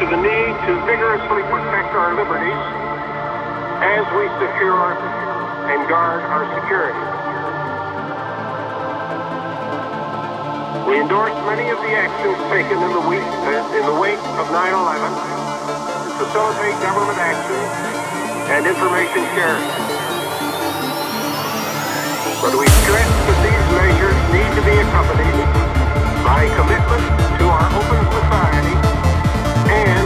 the need to vigorously protect our liberties as we secure and guard our security. We endorse many of the actions taken in the wake of 9/11 to facilitate government action and information sharing. But we stress that these measures need to be accompanied by commitment to our open society